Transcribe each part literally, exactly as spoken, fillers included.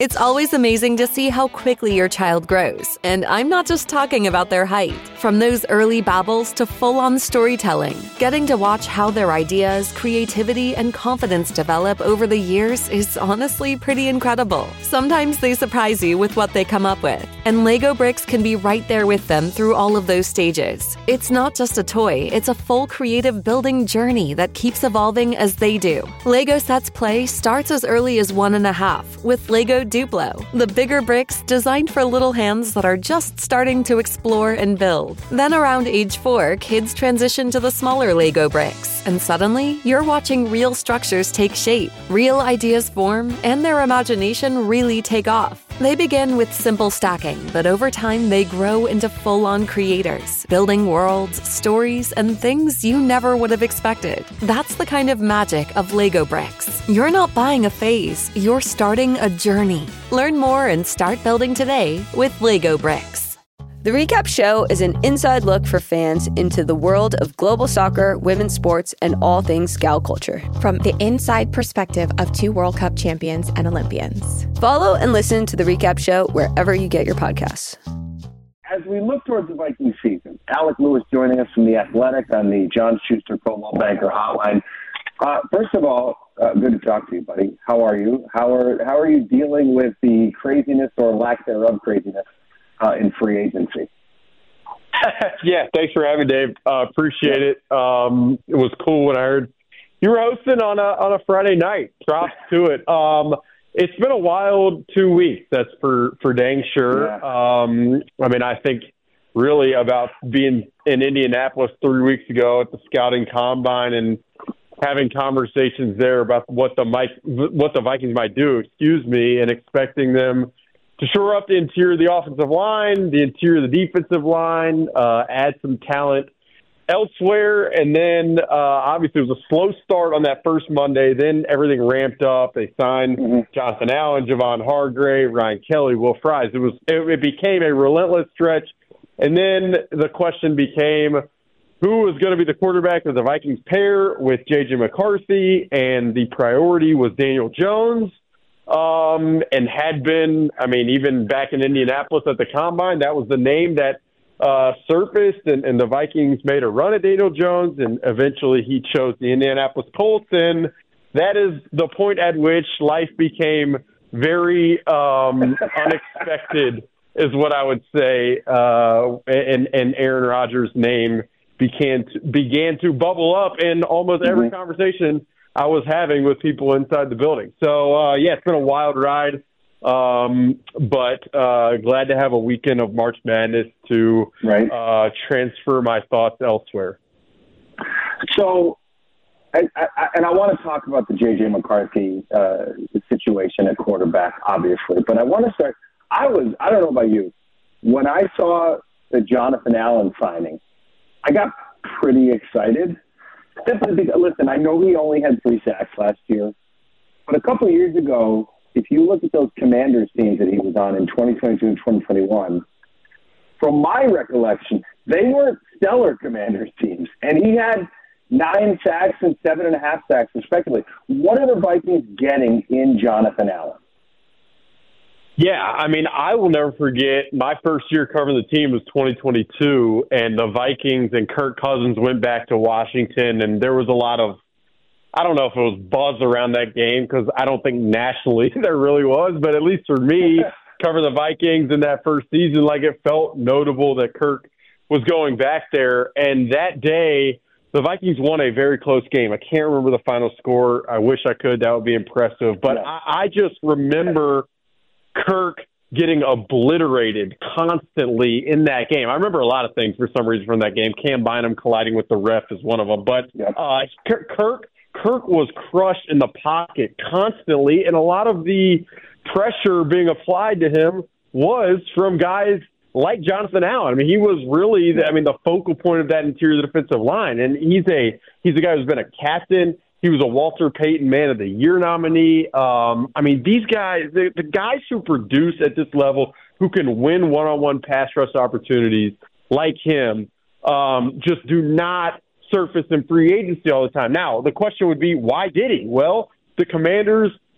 It's always amazing to see how quickly your child grows, and I'm not just talking about their height. From those early babbles to full-on storytelling, getting to watch how their ideas, creativity, and confidence develop over the years is honestly pretty incredible. Sometimes they surprise you with what they come up with, and Lego Bricks can be right there with them through all of those stages. It's not just a toy, it's a full creative building journey that keeps evolving as they do. Lego Sets Play starts as early as one and a half with Lego Duplo, the bigger bricks designed for little hands that are just starting to explore and build. Then around age four, kids transition to the smaller Lego bricks, and suddenly you're watching real structures take shape, real ideas form, and their imagination really take off. They begin with simple stacking, but over time they grow into full-on creators, building worlds, stories, and things you never would have expected. That's the kind of magic of Lego Bricks. You're not buying a phase, you're starting a journey. Learn more and start building today with Lego Bricks. The Recap Show is an inside look for fans into the world of global soccer, women's sports, and all things Scout culture. From the inside perspective of two World Cup champions and Olympians. Follow and listen to The Recap Show wherever you get your podcasts. As we look towards the Viking season, Alec Lewis joining us from The Athletic on the John Schuster Coldwell Banker Hotline. Uh, first of all, uh, good to talk to you, buddy. How are you? How are how are you dealing with the craziness or lack thereof craziness uh, in free agency? Yeah, thanks for having me, Dave. Uh, appreciate it. Um, it was cool when I heard you were hosting on a on a Friday night. Props to it. Um, it's been a wild two weeks. That's for for dang sure. Yeah. Um, I mean, I think really about being in Indianapolis three weeks ago at the scouting combine and having conversations there about what the Mike, what the Vikings might do, excuse me, and expecting them to shore up the interior of the offensive line, the interior of the defensive line, uh, add some talent elsewhere. And then uh, obviously it was a slow start on that first Monday. Then everything ramped up. They signed mm-hmm. Jonathan Allen, Javon Hargrave, Ryan Kelly, Will Fries. It was it, it became a relentless stretch. And then the question became, who was going to be the quarterback of the Vikings pair with J J McCarthy? And the priority was Daniel Jones. Um, and had been, I mean, even back in Indianapolis at the Combine, that was the name that uh, surfaced, and, and the Vikings made a run at Daniel Jones, and eventually he chose the Indianapolis Colts, and that is the point at which life became very um, unexpected, is what I would say, uh, and, and Aaron Rodgers' name began to, began to bubble up in almost every mm-hmm. conversation I was having with people inside the building. So, uh, yeah, it's been a wild ride, um, but uh, glad to have a weekend of March Madness to right. uh, transfer my thoughts elsewhere. So, I, I, and I want to talk about the J J McCarthy uh, situation at quarterback, obviously, but I want to start – I was – I don't know about you. When I saw the Jonathan Allen signing, I got pretty excited. Simply because, listen, I know he only had three sacks last year, but a couple of years ago, if you look at those Commanders teams that he was on in twenty twenty-two and twenty twenty-one, from my recollection, they weren't stellar Commanders teams, and he had nine sacks and seven and a half sacks, respectively. What are the Vikings getting in Jonathan Allen? Yeah, I mean, I will never forget my first year covering the team was twenty twenty-two, and the Vikings and Kirk Cousins went back to Washington, and there was a lot of, I don't know if it was buzz around that game, because I don't think nationally there really was, but at least for me, covering the Vikings in that first season, like it felt notable that Kirk was going back there, and that day, the Vikings won a very close game. I can't remember the final score. I wish I could. That would be impressive, but yeah. I, I just remember Kirk getting obliterated constantly in that game. I remember a lot of things for some reason from that game. Cam Bynum colliding with the ref is one of them. But uh, Kirk Kirk was crushed in the pocket constantly, and a lot of the pressure being applied to him was from guys like Jonathan Allen. I mean, he was really, the, I mean, the focal point of that interior defensive line, and he's a he's a guy who's been a captain. He was a Walter Payton Man of the Year nominee. Um, I mean, these guys, the, the guys who produce at this level, who can win one-on-one pass rush opportunities like him, um, just do not surface in free agency all the time. Now, the question would be, why did he? Well, the Commanders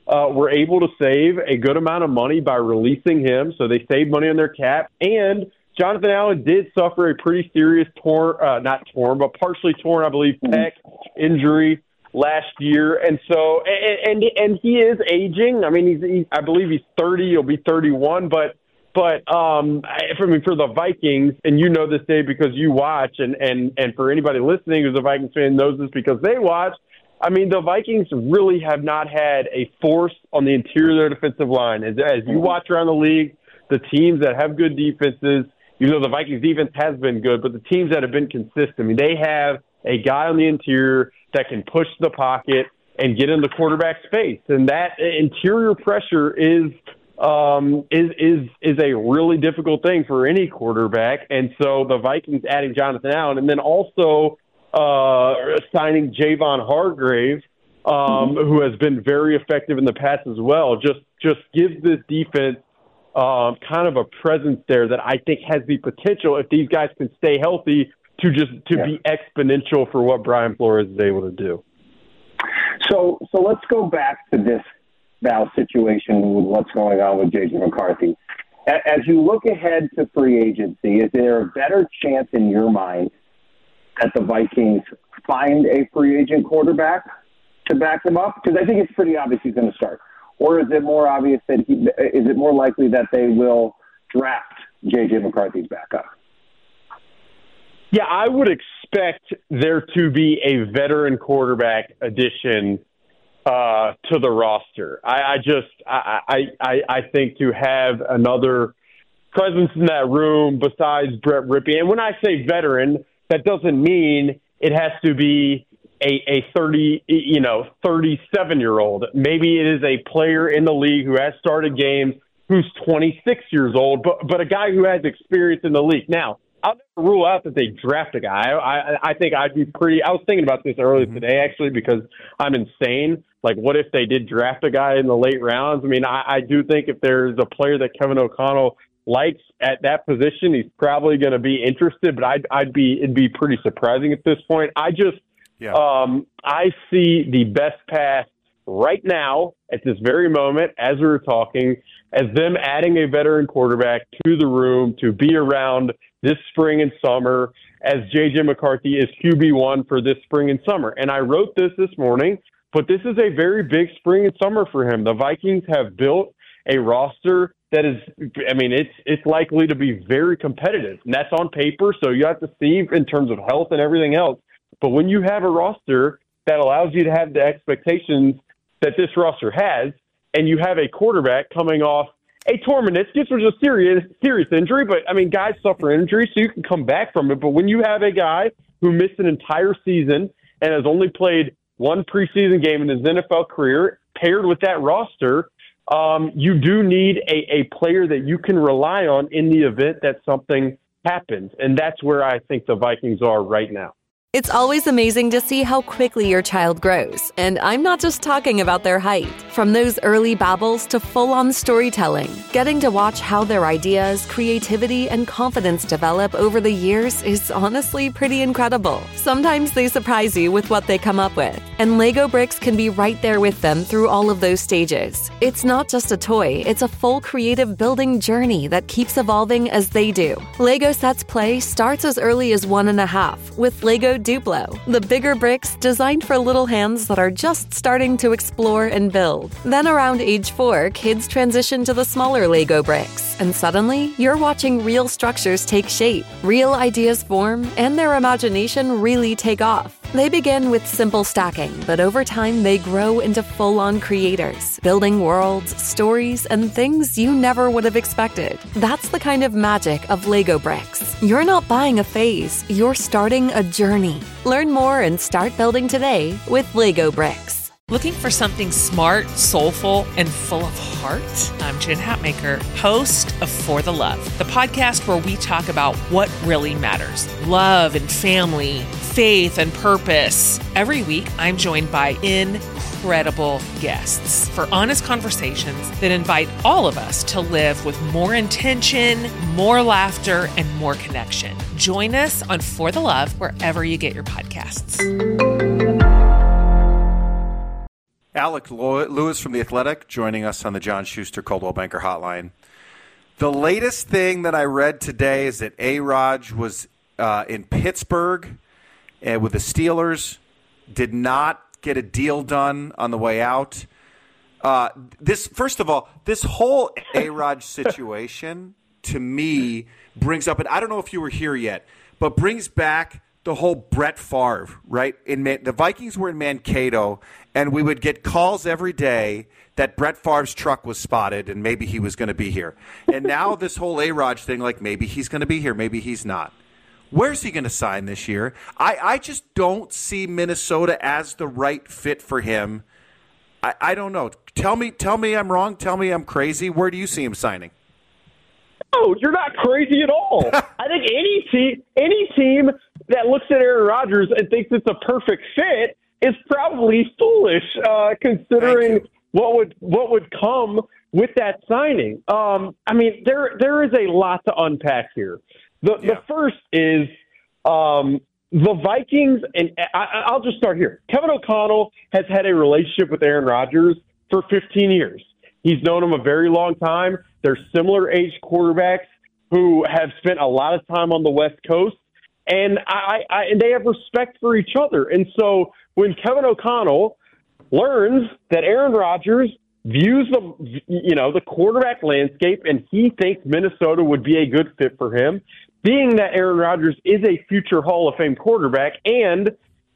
uh, were able to save a good amount of money by releasing him, so they saved money on their cap. And Jonathan Allen did suffer a pretty serious torn, uh, not torn, but partially torn, I believe, pec injury last year. And so, and and, and he is aging. I mean, he's, he, I believe he's thirty. He'll be thirty-one, but. But um, for me, for the Vikings, and you know this, Dave, because you watch, and, and, and for anybody listening who's a Vikings fan knows this because they watch, I mean, the Vikings really have not had a force on the interior of their defensive line. As, as you watch around the league, the teams that have good defenses, even though the Vikings defense has been good, but the teams that have been consistent, I mean, they have a guy on the interior that can push the pocket and get in the quarterback's face. And that interior pressure is – Um, is is is a really difficult thing for any quarterback, and so the Vikings adding Jonathan Allen, and then also uh, signing Javon Hargrave, um, who has been very effective in the past as well, just just gives this defense um, kind of a presence there that I think has the potential, if these guys can stay healthy, to just to yeah. be exponential for what Brian Flores is able to do. So so let's go back to this Val situation with what's going on with J J McCarthy. As you look ahead to free agency, is there a better chance in your mind that the Vikings find a free agent quarterback to back them up? Because I think it's pretty obvious he's going to start. Or is it more obvious that he, is it more likely that they will draft J J McCarthy's backup? Yeah, I would expect there to be a veteran quarterback addition Uh, to the roster. I, I just, I, I, I think to have another presence in that room besides Brett Rippey, and when I say veteran, that doesn't mean it has to be a, a thirty, you know, thirty-seven year old. Maybe it is a player in the league who has started games who's twenty-six years old, but but a guy who has experience in the league. Now, I'll never rule out that they draft a guy. I, I, I think I'd be pretty. I was thinking about this earlier mm-hmm. today, actually, because I'm insane. Like, what if they did draft a guy in the late rounds? I mean, I, I do think if there's a player that Kevin O'Connell likes at that position, he's probably going to be interested. But I'd, I'd be it'd be pretty surprising at this point. I just yeah. um, I see the best path right now at this very moment, as we were talking, as them adding a veteran quarterback to the room to be around this spring and summer, as J J McCarthy is Q B one for this spring and summer. And I wrote this this morning. But this is a very big spring and summer for him. The Vikings have built a roster that is, I mean, it's it's likely to be very competitive. And that's on paper, so you have to see in terms of health and everything else. But when you have a roster that allows you to have the expectations that this roster has, and you have a quarterback coming off a torn meniscus, which is a serious, serious injury, but, I mean, guys suffer injuries, so you can come back from it. But when you have a guy who missed an entire season and has only played one preseason game in his N F L career, paired with that roster, um, you do need a, a player that you can rely on in the event that something happens. And that's where I think the Vikings are right now. It's always amazing to see how quickly your child grows. And I'm not just talking about their height. From those early babbles to full-on storytelling, getting to watch how their ideas, creativity, and confidence develop over the years is honestly pretty incredible. Sometimes they surprise you with what they come up with. And Lego Bricks can be right there with them through all of those stages. It's not just a toy, it's a full creative building journey that keeps evolving as they do. Lego Sets Play starts as early as one and a half with Lego Duplo, the bigger bricks designed for little hands that are just starting to explore and build. Then around age four, kids transition to the smaller Lego bricks, and suddenly you're watching real structures take shape, real ideas form, and their imagination really take off. They begin with simple stacking, but over time they grow into full-on creators, building worlds, stories, and things you never would have expected. That's the kind of magic of Lego Bricks. You're not buying a phase, you're starting a journey. Learn more and start building today with Lego Bricks. Looking for something smart, soulful, and full of heart? I'm Jen Hatmaker, host of For the Love, the podcast where we talk about what really matters. Love and family, faith and purpose. Every week, I'm joined by incredible guests for honest conversations that invite all of us to live with more intention, more laughter, and more connection. Join us on For the Love wherever you get your podcasts. Alec Lewis from The Athletic joining us on the John Schuster Coldwell Banker Hotline. The latest thing that I read today is that A-Rod was uh, in Pittsburgh uh, with the Steelers, did not get a deal done on the way out. Uh, this, first of all, this whole A-Rod situation to me brings up, and I don't know if you were here yet, but brings back the whole Brett Favre, right? In Man- the Vikings were in Mankato, and we would get calls every day that Brett Favre's truck was spotted and maybe he was going to be here. And now this whole A-Rod thing, like maybe he's going to be here, maybe he's not. Where's he going to sign this year? I, I just don't see Minnesota as the right fit for him. I, I don't know. Tell me, tell me I'm wrong. Tell me I'm crazy. Where do you see him signing? Oh, you're not crazy at all. I think any team, any team that looks at Aaron Rodgers and thinks it's a perfect fit is probably foolish, uh, considering what would what would come with that signing. Um, I mean, there there is a lot to unpack here. The yeah. the first is um, the Vikings, and I, I'll just start here. Kevin O'Connell has had a relationship with Aaron Rodgers for fifteen years. He's known him a very long time. They're similar age quarterbacks who have spent a lot of time on the West Coast, and I, I and they have respect for each other. And so when Kevin O'Connell learns that Aaron Rodgers views the you know the quarterback landscape and he thinks Minnesota would be a good fit for him, being that Aaron Rodgers is a future Hall of Fame quarterback and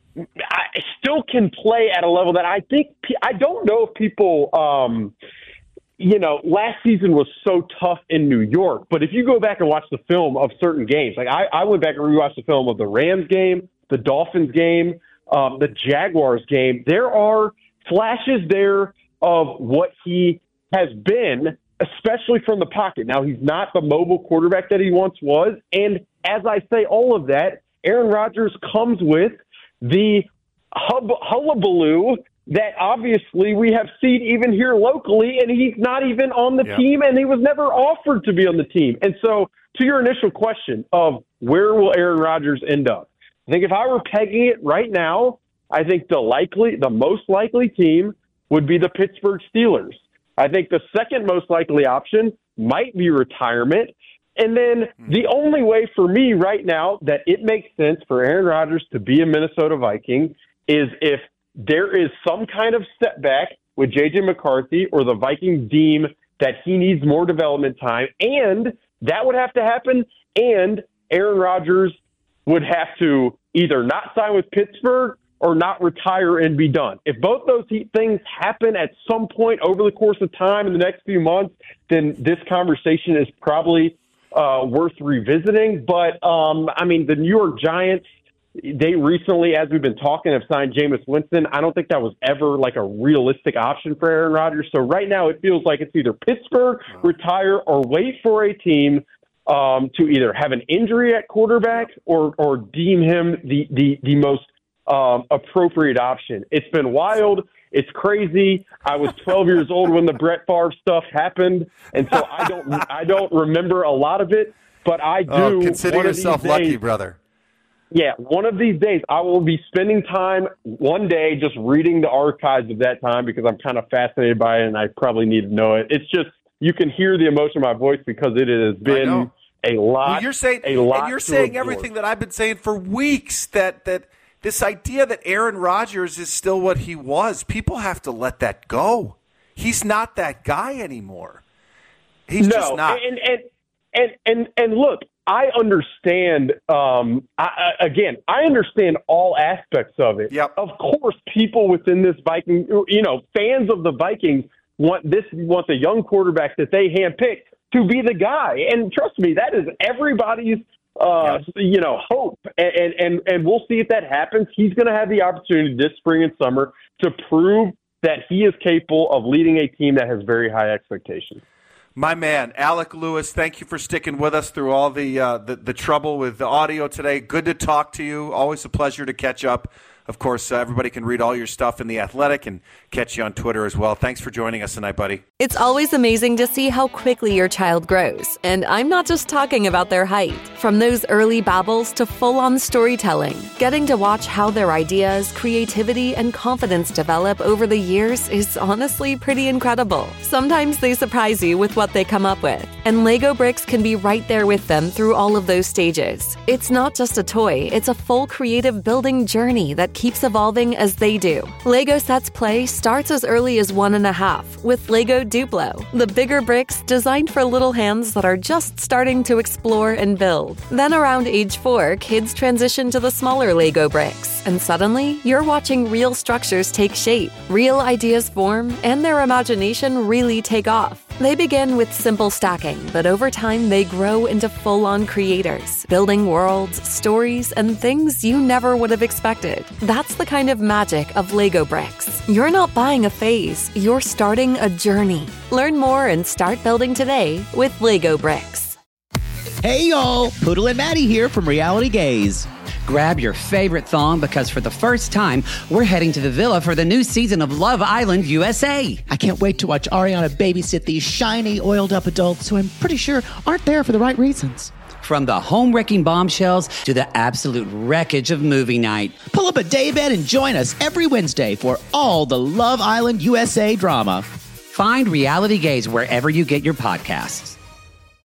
I still can play at a level that I think I don't know if people. Um, You know, last season was so tough in New York, but if you go back and watch the film of certain games, like I, I went back and rewatched the film of the Rams game, the Dolphins game, um, the Jaguars game, there are flashes there of what he has been, especially from the pocket. Now, he's not the mobile quarterback that he once was, and as I say all of that, Aaron Rodgers comes with the hub, hullabaloo that obviously we have seen even here locally, and he's not even on the yeah. team, and he was never offered to be on the team. And so to your initial question of where will Aaron Rodgers end up, I think if I were pegging it right now, I think the likely, the most likely team would be the Pittsburgh Steelers. I think the second most likely option might be retirement. And then the only way for me right now that it makes sense for Aaron Rodgers to be a Minnesota Viking is if there is some kind of setback with J J McCarthy or the Vikings deem that he needs more development time, and that would have to happen, and Aaron Rodgers would have to either not sign with Pittsburgh or not retire and be done. If both those things happen at some point over the course of time in the next few months, then this conversation is probably uh, worth revisiting. But, um, I mean, the New York Giants, they recently, as we've been talking, have signed Jameis Winston. I don't think that was ever like a realistic option for Aaron Rodgers. So right now it feels like it's either Pittsburgh, retire, or wait for a team um, to either have an injury at quarterback or or deem him the, the, the most um, appropriate option. It's been wild. It's crazy. I was twelve years old when the Brett Favre stuff happened, and so I don't I don't remember a lot of it, but I do. Oh, consider yourself days, lucky, brother. Yeah, one of these days I will be spending time one day just reading the archives of that time because I'm kind of fascinated by it and I probably need to know it. It's just, you can hear the emotion in my voice because it has been a lot. Well, you're saying, a lot and you're saying absorb. everything that I've been saying for weeks, that, that this idea that Aaron Rodgers is still what he was, people have to let that go. He's not that guy anymore. He's no, just not. And, and, and, and, and look, I understand, um, I, again, I understand all aspects of it. Yep. Of course, people within this Viking, you know, fans of the Vikings want this, want the young quarterback that they handpicked to be the guy. And trust me, that is everybody's, uh, yes. you know, hope. And, and, and we'll see if that happens. He's going to have the opportunity this spring and summer to prove that he is capable of leading a team that has very high expectations. My man, Alec Lewis, thank you for sticking with us through all the, uh, the the trouble with the audio today. Good to talk to you. Always a pleasure to catch up Of course, uh, everybody can read all your stuff in The Athletic and catch you on Twitter as well. Thanks for joining us tonight, buddy. It's always amazing to see how quickly your child grows. And I'm not just talking about their height. From those early babbles to full-on storytelling, getting to watch how their ideas, creativity, and confidence develop over the years is honestly pretty incredible. Sometimes they surprise you with what they come up with. And Lego Bricks can be right there with them through all of those stages. It's not just a toy, it's a full creative building journey that keeps evolving as they do. Lego Sets Play starts as early as one and a half with Lego Duplo, the bigger bricks designed for little hands that are just starting to explore and build. Then around age four, kids transition to the smaller Lego bricks, and suddenly you're watching real structures take shape, real ideas form, and their imagination really take off. They begin with simple stacking, but over time they grow into full-on creators, building worlds, stories, and things you never would have expected. That's the kind of magic of Lego Bricks. You're not buying a phase, you're starting a journey. Learn more and start building today with Lego Bricks. Hey y'all, Poodle and Maddie here from Reality Gaze. Grab your favorite thong because for the first time, we're heading to the villa for the new season of Love Island U S A. I can't wait to watch Ariana babysit these shiny, oiled-up adults who I'm pretty sure aren't there for the right reasons. From the home-wrecking bombshells to the absolute wreckage of movie night. Pull up a daybed and join us every Wednesday for all the Love Island U S A drama. Find Reality Gaze wherever you get your podcasts.